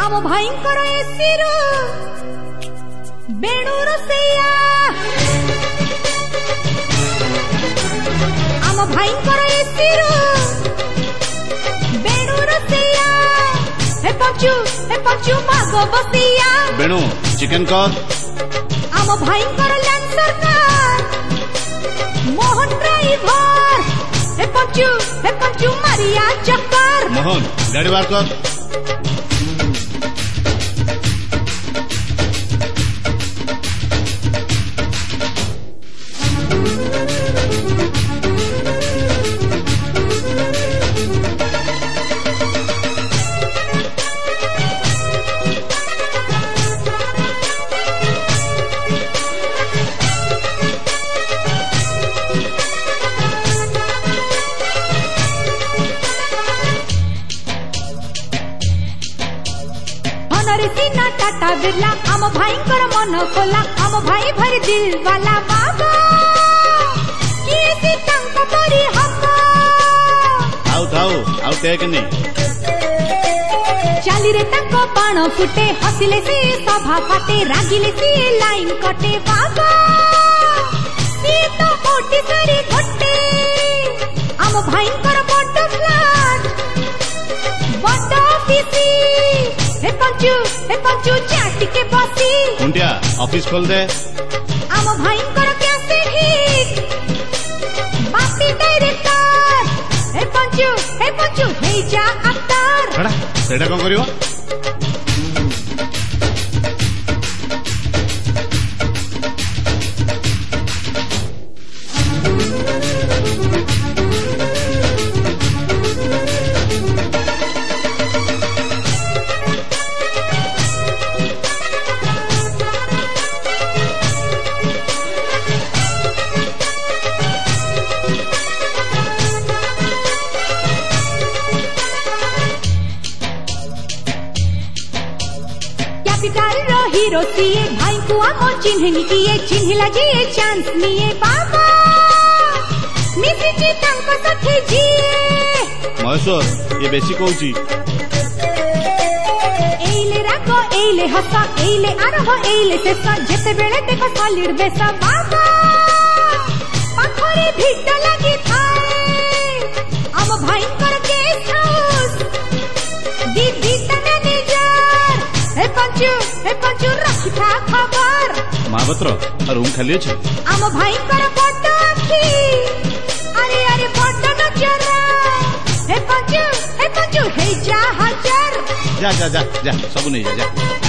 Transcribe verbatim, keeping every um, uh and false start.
आम भाईंकर एसिरो बेणु रोसैया आम भाईंकर एसिरो बेणु रोसैया हे पंचू हे पंचू मागो बसिया बेणु चिकन कर आम भाईंकर लैंसर कार मोहन ड्राइवर हे पंचू हे पंचू मारिया चक्कर मोहन गाड़ी बार कर सीना टाटा बिरला आम भाईंकर मन खोला आम भाई भर दिल वाला बाबा किसी तंग परी हम्मा आउ थाउ आउ टेक नहीं चाली रे तंको बाण फुटे हसिले से सभा फाटे रागिले से लाइन कटे बाबा सी तो ओटी सरी घटे आम भाईंकर बड़ फ्लैट बड़ ऑफिस हे पंचू हे पंचू चाटी के बसी कुंटिया ऑफिस खोल दे आम भाईंकर कैसे ठीक बापी डायरेक्टर हे पंचू हे पंचू हे जा अक्टर खड़ा सेटा कौन करियो हीरो सीए भाई को आमो चिन्हनी किए चिन्हिला जिए चांस निए बाबा मिसी जी तंको सखी जिए महेश्वर ये बेसी कहूची एइले राको एइले हसा एइले आरभ एइले शेष जेते बेले देखो सॉलिड बेस बाबा पाखरे भीट लगी थाए आम भाईंकर गेस्ट हाउस दीदी मैनेजर हे पंचू हे पंचू रखी था खबर महापात्र रूम खाली अच्छे आम भाईंकर बड़ आखि अरे अरे बड़ नजर हे पंचू हे पंचू हे जा हजार जा जा जा जा सब नहीं जा जा